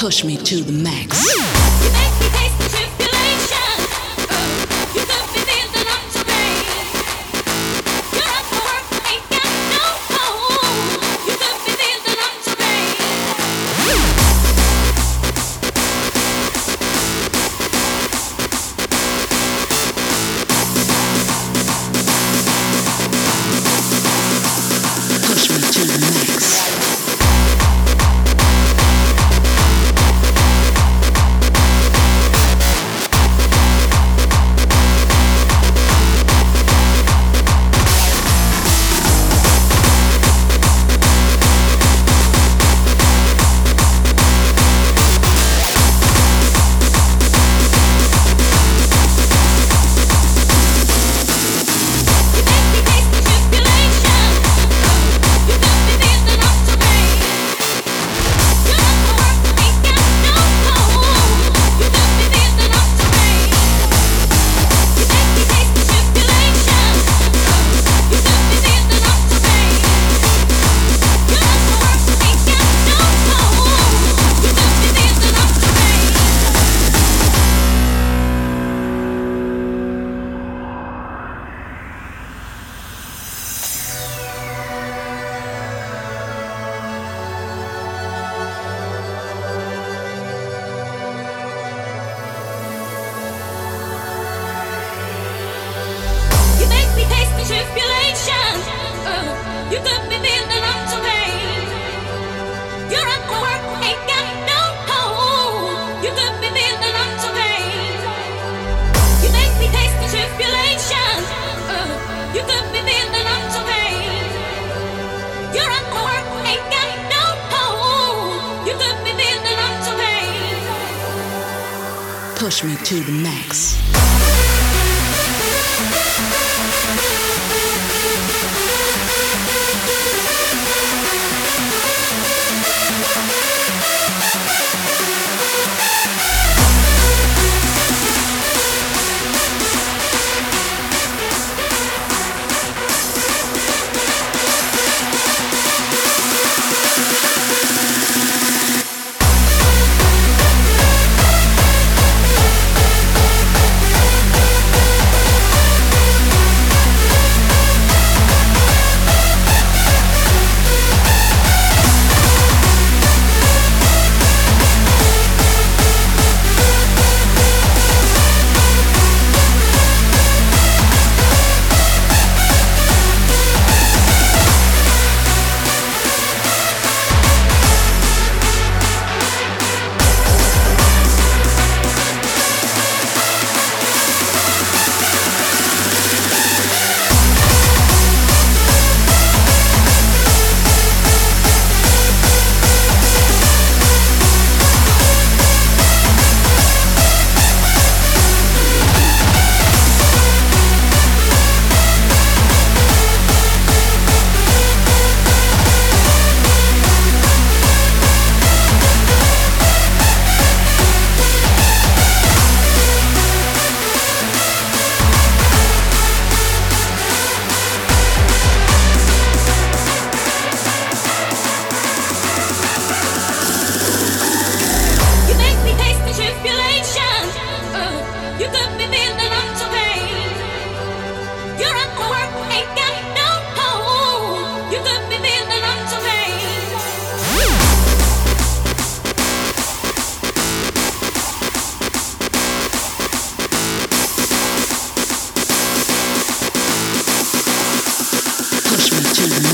push me to the max. You make me taste the tribulation. You could be feeling up to pain. You're up for work, ain't got no home. You could be feeling up to pain. Push me to the max. You make me taste the tribulation. You could be feeling up to pain. You're up for work, ain't got no home. You could be feeling up to pain. You make me taste the tribulation. You could be feeling up to pain. You're up for work, ain't got no home. You could be feeling up to pain. You make me taste the tribulation. You could be feeling up to pain. You're up for work, ain't got no home. You could be feeling up to pain. You make me taste the tribulation. You could be feeling up to pain. You're up for work, ain't got no home. You could be feeling up to pain. Push me to the max. You make me taste the tribulation. You could be feeling up to pain. You're up for work, ain't got no home. You could be feeling up to pain. Push me to the